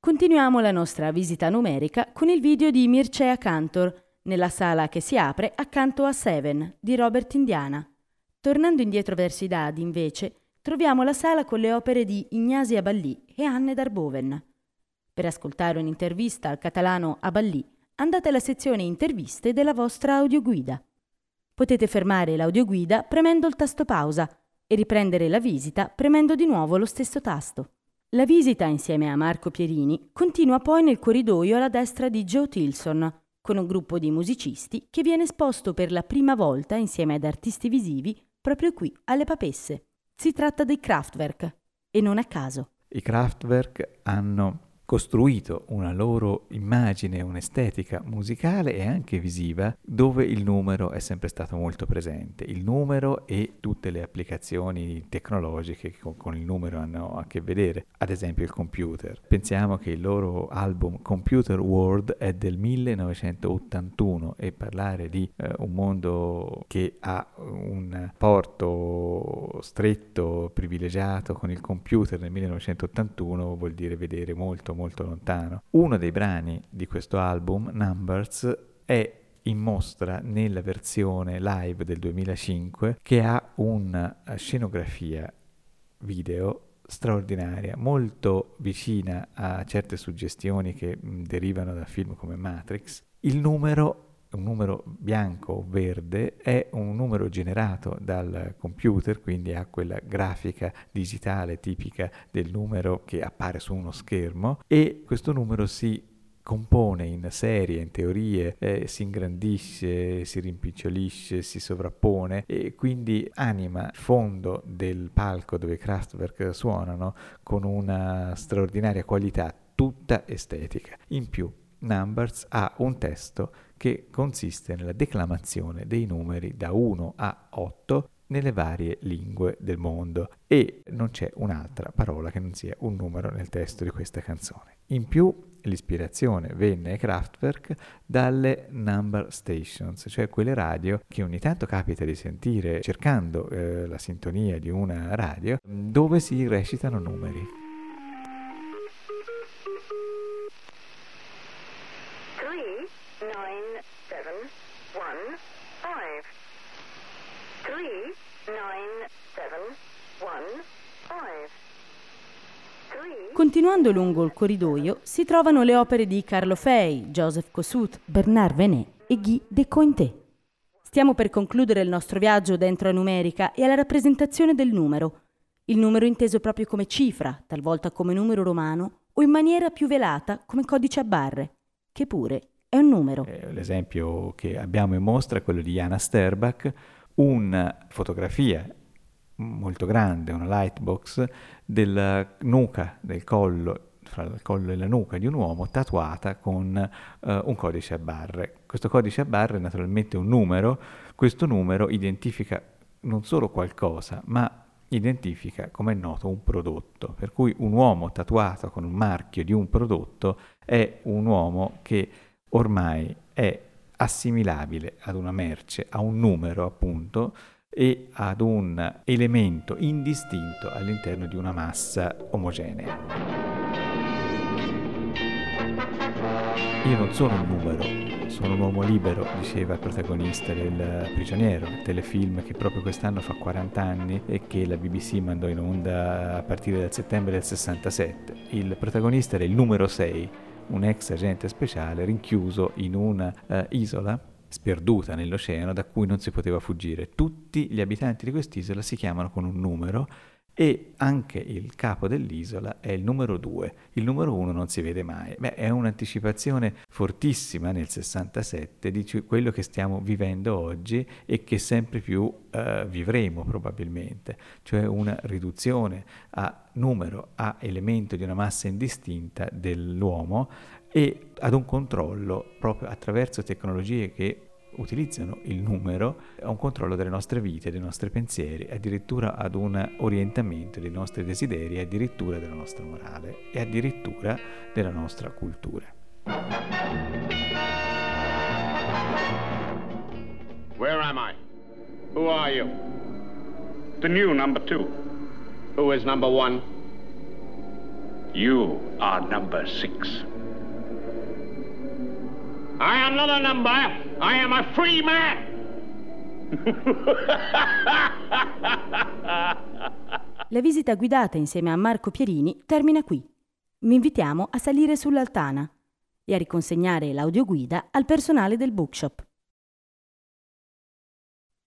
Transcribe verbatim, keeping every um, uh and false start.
Continuiamo la nostra visita numerica con il video di Mircea Cantor, nella sala che si apre accanto a Seven di Robert Indiana. Tornando indietro verso i dadi, invece, troviamo la sala con le opere di Ignasi Aballì e Anne Darboven. Per ascoltare un'intervista al catalano Aballì, andate alla sezione interviste della vostra audioguida. Potete fermare l'audioguida premendo il tasto pausa e riprendere la visita premendo di nuovo lo stesso tasto. La visita insieme a Marco Pierini continua poi nel corridoio alla destra di Joe Tilson, con un gruppo di musicisti che viene esposto per la prima volta insieme ad artisti visivi proprio qui alle Papesse. Si tratta dei Kraftwerk, e non a caso. I Kraftwerk hanno costruito una loro immagine, un'estetica musicale e anche visiva dove il numero è sempre stato molto presente. Il numero e tutte le applicazioni tecnologiche che con, con il numero hanno a che vedere, ad esempio il computer. Pensiamo che il loro album Computer World è del millenovecentottantuno e parlare di eh, un mondo che ha un porto stretto, privilegiato con il computer nel millenovecentottantuno vuol dire vedere molto molto lontano. Uno dei brani di questo album, Numbers, è in mostra nella versione live del duemilacinque che ha una scenografia video straordinaria, molto vicina a certe suggestioni che mh, derivano da film come Matrix. Il numero un numero bianco o verde è un numero generato dal computer, quindi ha quella grafica digitale tipica del numero che appare su uno schermo, e questo numero si compone in serie, in teorie, eh, si ingrandisce, si rimpicciolisce, si sovrappone e quindi anima il fondo del palco dove i Kraftwerk suonano con una straordinaria qualità tutta estetica. In più Numbers ha un testo che consiste nella declamazione dei numeri da uno a otto nelle varie lingue del mondo e non c'è un'altra parola che non sia un numero nel testo di questa canzone. In più l'ispirazione venne ai Kraftwerk dalle number stations, cioè quelle radio che ogni tanto capita di sentire cercando eh, la sintonia di una radio dove si recitano numeri. Continuando lungo il corridoio si trovano le opere di Carlo Fey, Joseph Kossut, Bernard Venet e Guy de Cointet. Stiamo per concludere il nostro viaggio dentro a numerica e alla rappresentazione del numero. Il numero inteso proprio come cifra, talvolta come numero romano, o in maniera più velata come codice a barre, che pure è un numero. Eh, l'esempio che abbiamo in mostra è quello di Jana Sterbak, una fotografia molto grande, una lightbox della nuca, del collo, fra il collo e la nuca di un uomo tatuata con uh, un codice a barre. Questo codice a barre è naturalmente un numero, questo numero identifica non solo qualcosa, ma identifica, come è noto, un prodotto, per cui un uomo tatuato con un marchio di un prodotto è un uomo che ormai è assimilabile ad una merce, a un numero appunto, e ad un elemento indistinto all'interno di una massa omogenea. Io non sono un numero, sono un uomo libero, diceva il protagonista del Prigioniero, il telefilm che proprio quest'anno fa quaranta anni e che la B B C mandò in onda a partire dal settembre del sessantasette. Il protagonista era il numero sei, un ex agente speciale rinchiuso in una uh, isola sperduta nell'oceano da cui non si poteva fuggire. Tutti gli abitanti di quest'isola si chiamano con un numero e anche il capo dell'isola è il numero due. Il numero uno non si vede mai. Beh, è un'anticipazione fortissima nel sessantasette di quello che stiamo vivendo oggi e che sempre più uh, vivremo probabilmente, cioè una riduzione a numero, a elemento di una massa indistinta dell'uomo e ad un controllo proprio attraverso tecnologie che utilizzano il numero, a un controllo delle nostre vite, dei nostri pensieri, addirittura ad un orientamento dei nostri desideri, addirittura della nostra morale e addirittura della nostra cultura. Where am I? Who are you? The new number two. Who is number one? You are number six. I am not a number. I am a free man. La visita guidata insieme a Marco Pierini termina qui. Vi invitiamo a salire sull'Altana e a riconsegnare l'audioguida al personale del bookshop.